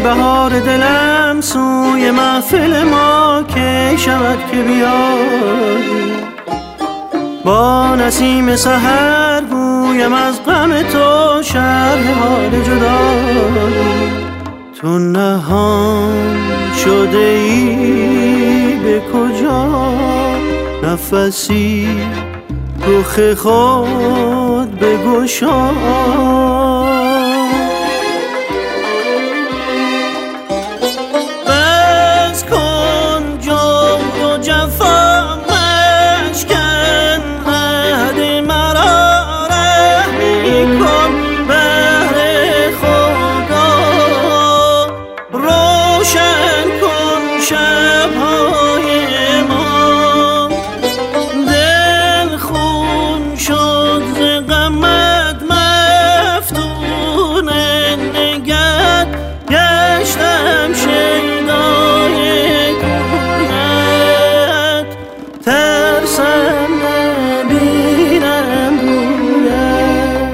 بهار دلم سوی محفل ما که شود که بیایی، با نسیم سحر گویم از غم تو شرح حال جدایی. تو نهان شده ای به کجا، نفسی رخ خود بگشا. بس کن جور و جفا مشکن، عهد مرا رحمی کن بهر خدا. روشن کن شبهای ما، دل خون شد ز غمت مفتون. نگهت گشتم شیدای کویت، ترسم نبینم رویت.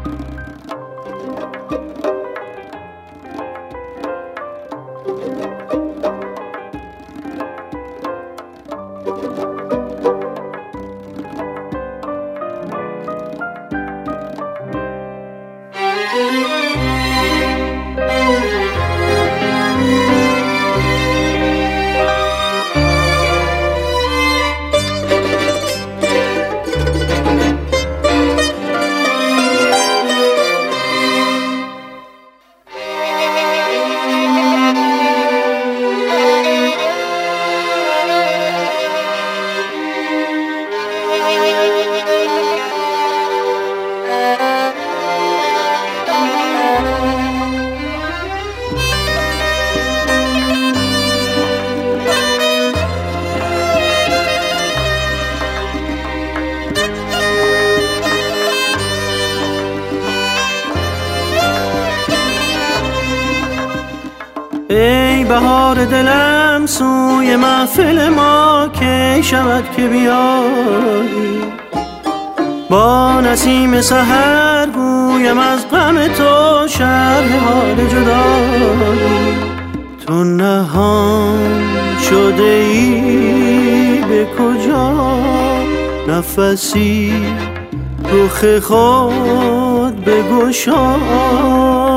ای بهار دلم سوی محفل ما که شود که بیایی، با نسیم سحر گویم از غم تو شرح حال جدایی. تو نهان شده ای به کجا، نفسی رخ خود بگشا.